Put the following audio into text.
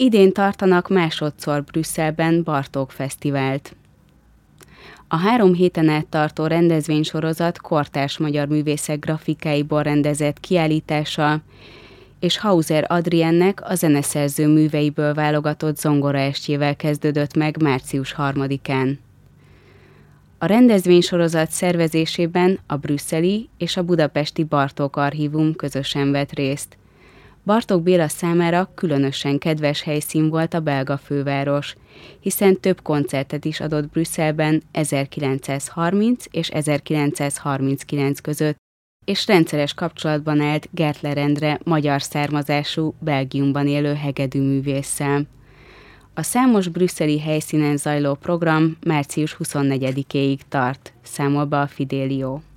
Idén tartanak másodszor Brüsszelben Bartók Fesztivált. A 3 héten át tartó rendezvénysorozat kortárs magyar művészek grafikáiból rendezett kiállítása, és Hauser Adriennek a zeneszerző műveiből válogatott zongoraestjével kezdődött meg március 3-án. A rendezvénysorozat szervezésében a brüsszeli és a budapesti Bartók Archívum közösen vett részt. Bartók Béla számára különösen kedves helyszín volt a belga főváros, hiszen több koncertet is adott Brüsszelben 1930 és 1939 között, és rendszeres kapcsolatban állt Gertler Endre magyar származású, Belgiumban élő hegedűművésszel. A számos brüsszeli helyszínen zajló program március 24-éig tart, számol be a Fidelio.